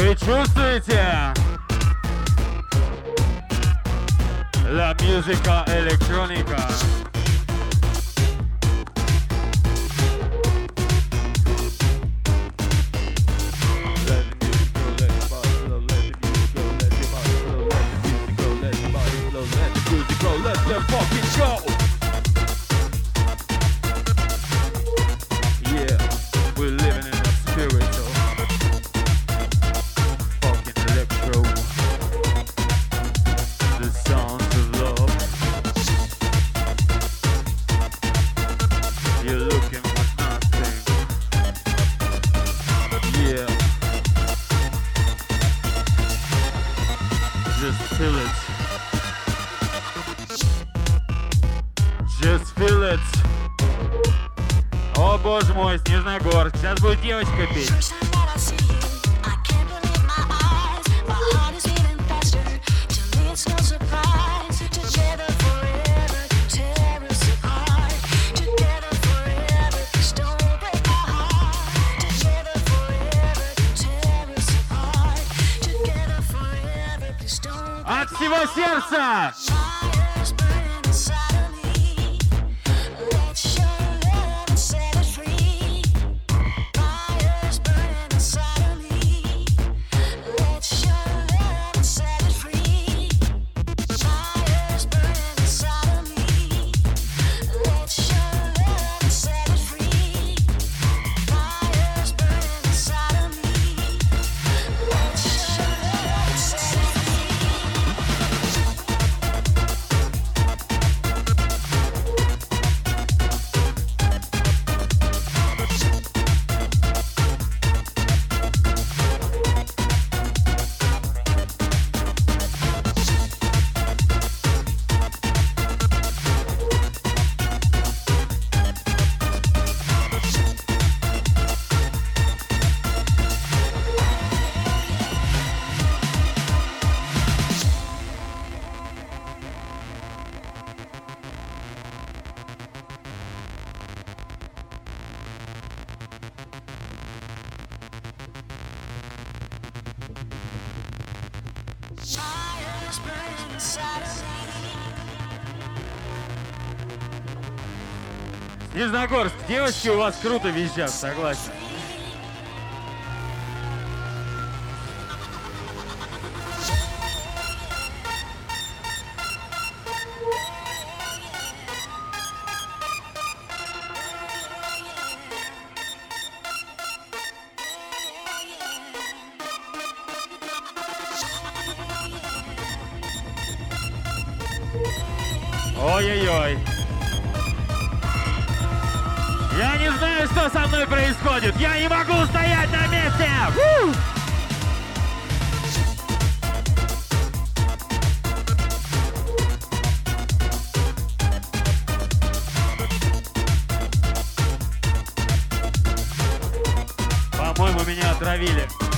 Вы чувствуете? La musica electronica. Let the fucking go. Yeah, we're living in a spirit of fucking electro. The sounds of love. You're looking for nothing. Yeah. Just feel it. Just feel it. О боже мой, Снежногорск. Сейчас будет девочка петь. От всего сердца! Снежногорск, девочки у вас круто визжат, согласен. Ой-ой-ой. Я не знаю, что со мной происходит. Я не могу стоять на месте. По-моему, меня отравили.